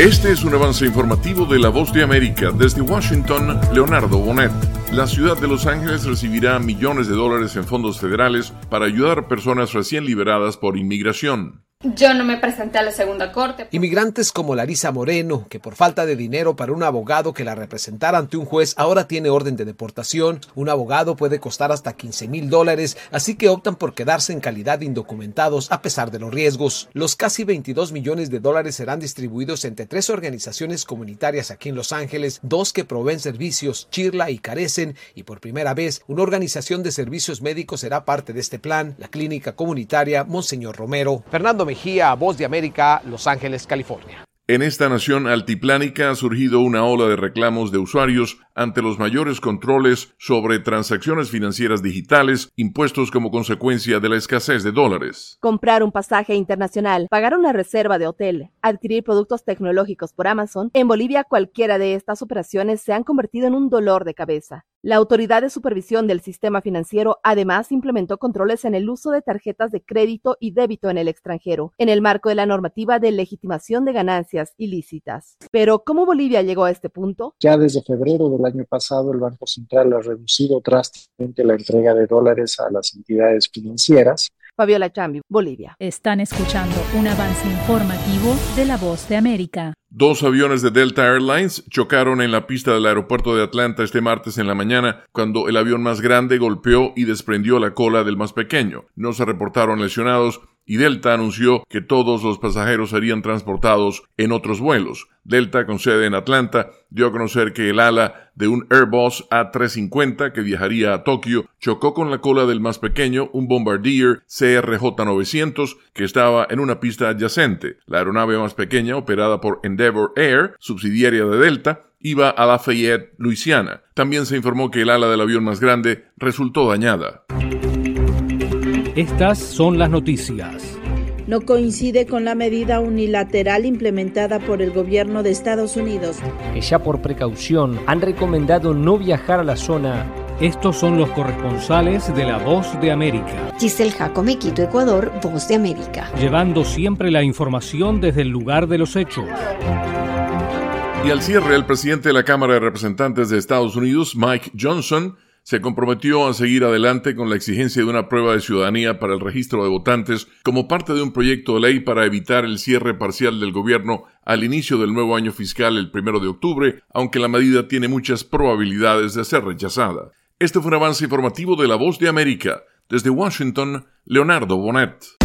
Este es un avance informativo de La Voz de América. Desde Washington, Leonardo Bonet. La ciudad de Los Ángeles recibirá millones de dólares en fondos federales para ayudar a personas recién liberadas por inmigración. Yo no me presenté a la segunda corte. Inmigrantes como Larisa Moreno, que por falta de dinero para un abogado que la representara ante un juez, ahora tiene orden de deportación. Un abogado puede costar hasta $15,000, así que optan por quedarse en calidad de indocumentados a pesar de los riesgos. Los casi $22 millones serán distribuidos entre 3 organizaciones comunitarias aquí en Los Ángeles, 2 que proveen servicios, Chirla y Carecen, y por primera vez, una organización de servicios médicos será parte de este plan, la clínica comunitaria Monseñor Romero. Fernando Mejía, Voz de América, Los Ángeles, California. En esta nación altiplánica ha surgido una ola de reclamos de usuarios ante los mayores controles sobre transacciones financieras digitales impuestos como consecuencia de la escasez de dólares. Comprar un pasaje internacional, pagar una reserva de hotel, adquirir productos tecnológicos por Amazon, en Bolivia cualquiera de estas operaciones se han convertido en un dolor de cabeza. La Autoridad de Supervisión del Sistema Financiero además implementó controles en el uso de tarjetas de crédito y débito en el extranjero, en el marco de la normativa de legitimación de ganancias ilícitas. Pero, ¿cómo Bolivia llegó a este punto? Ya desde febrero del año pasado, el Banco Central ha reducido drásticamente la entrega de dólares a las entidades financieras. Fabiola Chambi, Bolivia. Están escuchando un avance informativo de La Voz de América. 2 aviones de Delta Airlines chocaron en la pista del aeropuerto de Atlanta este martes en la mañana, cuando el avión más grande golpeó y desprendió la cola del más pequeño. No se reportaron lesionados y Delta anunció que todos los pasajeros serían transportados en otros vuelos. Delta, con sede en Atlanta, dio a conocer que el ala de un Airbus A350 que viajaría a Tokio chocó con la cola del más pequeño, un Bombardier CRJ-900 que estaba en una pista adyacente. La aeronave más pequeña, operada por Endeavour Air, subsidiaria de Delta, iba a Lafayette, Luisiana. También se informó que el ala del avión más grande resultó dañada. Estas son las noticias. No coincide con la medida unilateral implementada por el gobierno de Estados Unidos, que ya por precaución han recomendado no viajar a la zona. Estos son los corresponsales de La Voz de América. Giselle Jacome, Quito, Ecuador, Voz de América. Llevando siempre la información desde el lugar de los hechos. Y al cierre, el presidente de la Cámara de Representantes de Estados Unidos, Mike Johnson, se comprometió a seguir adelante con la exigencia de una prueba de ciudadanía para el registro de votantes como parte de un proyecto de ley para evitar el cierre parcial del gobierno al inicio del nuevo año fiscal el 1 de octubre, aunque la medida tiene muchas probabilidades de ser rechazada. Este fue un avance informativo de La Voz de América. Desde Washington, Leonardo Bonet.